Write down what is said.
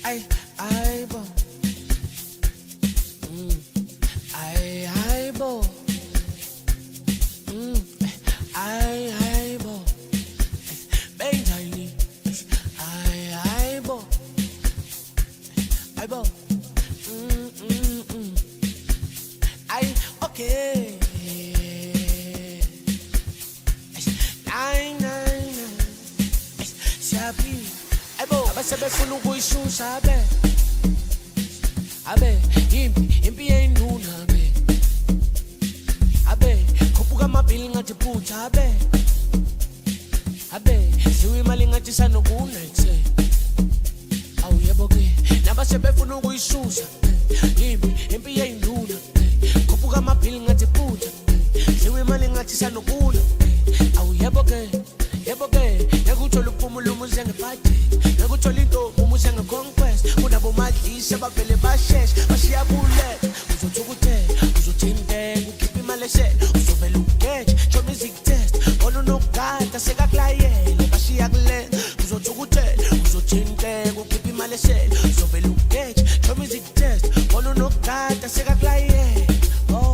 ay, bo. Ay, bo. Ay, bo. Benjani. Ay, bo. Ay, bo. Ay, okay. Sabi, ay bo, abasabi funa ukuyishusha abe. Abe, impi yenduna abe. Abe, khuphuka amabhili ngathi phutha abe. Abe, ziwe imali ngathi sanokunexe. Awu yebo ke, nabasabi funa ukuyishusha. Impi yenduna, khuphuka amabhili ngathi phutha. Ziwe imali ngathi sanokuna. Awu yebo ke. Yebo ke, yakuthola ukuphumula umuze ngephathi. Yakuthola into umuze ngeconquest. Kunabo madlisi abavele basheshe. Bashiya bullet, uzothukuthela, uzothinteka, ukhipha imali esele. Uzovela ugeje, show music test. Bona unogada sekakulayela, bashiya kule. Uzothukuthela, uzothinteka, ukhipha imali esele. Uzovela ugeje, show music test. Bona unogada sekakulayela. Oh.